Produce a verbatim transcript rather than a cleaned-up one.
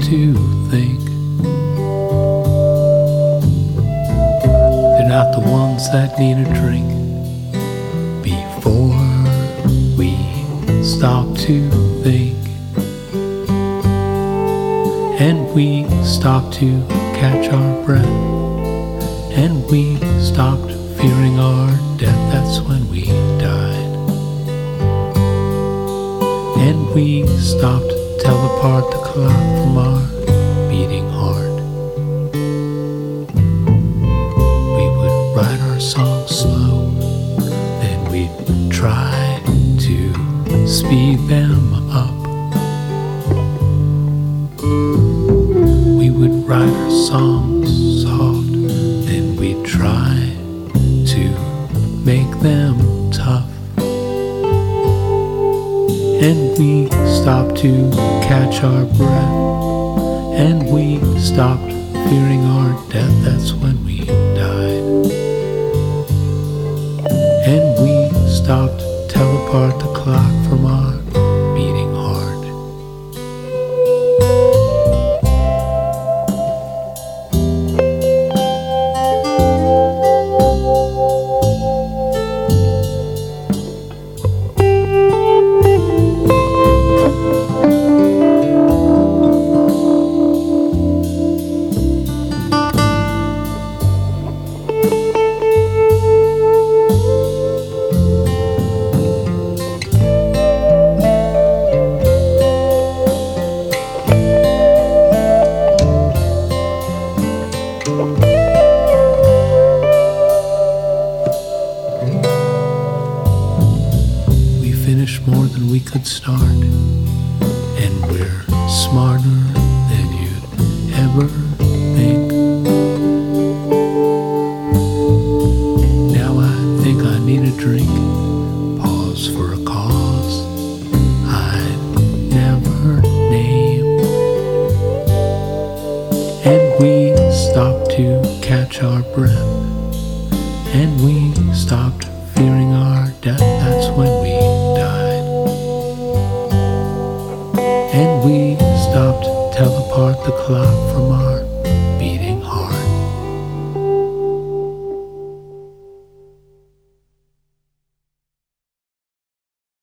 to think they're not the ones that need a drink before we stop to think, and we stop to catch our breath, and we stopped fearing our death. That's when we died. And we stopped to tell apart the clock from our beating heart. We would write our songs slow, then we'd try to speed them up. We would write our songs soft, then we'd try to make them tough. And we stopped to catch our breath, and we stopped fearing our death. That's when we died. And we stopped to tell apart the clock from our beating heart. We finished more than we could start, and we're smarter than you'd ever think. Now I think I need a drink, pause for a cause I'd never name. And we stopped to catch our breath, and we stopped fearing our death. That's when we died. And we stopped to tell apart the clock